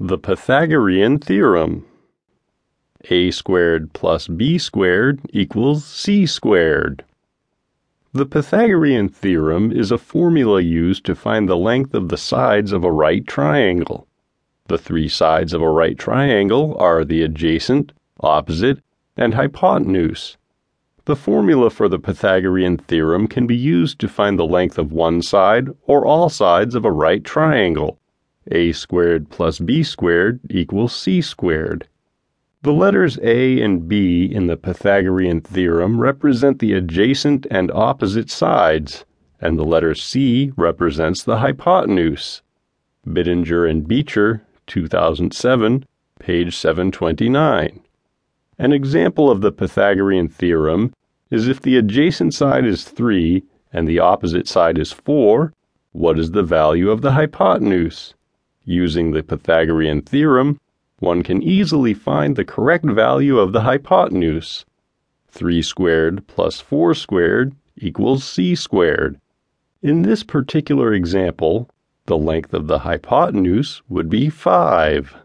The Pythagorean theorem. A squared plus b squared equals c squared. The Pythagorean theorem is a formula used to find the length of the sides of a right triangle. The three sides of a right triangle are the adjacent, opposite, and hypotenuse. The formula for the Pythagorean theorem can be used to find the length of one side or all sides of a right triangle. A squared plus b squared equals c squared. The letters A and B in the Pythagorean theorem represent the adjacent and opposite sides, and the letter C represents the hypotenuse. Bittinger and Beecher, 2007, page 729. An example of the Pythagorean theorem is if the adjacent side is 3 and the opposite side is 4, what is the value of the hypotenuse? Using the Pythagorean theorem, one can easily find the correct value of the hypotenuse. 3 squared plus 4 squared equals c squared. In this particular example, the length of the hypotenuse would be 5.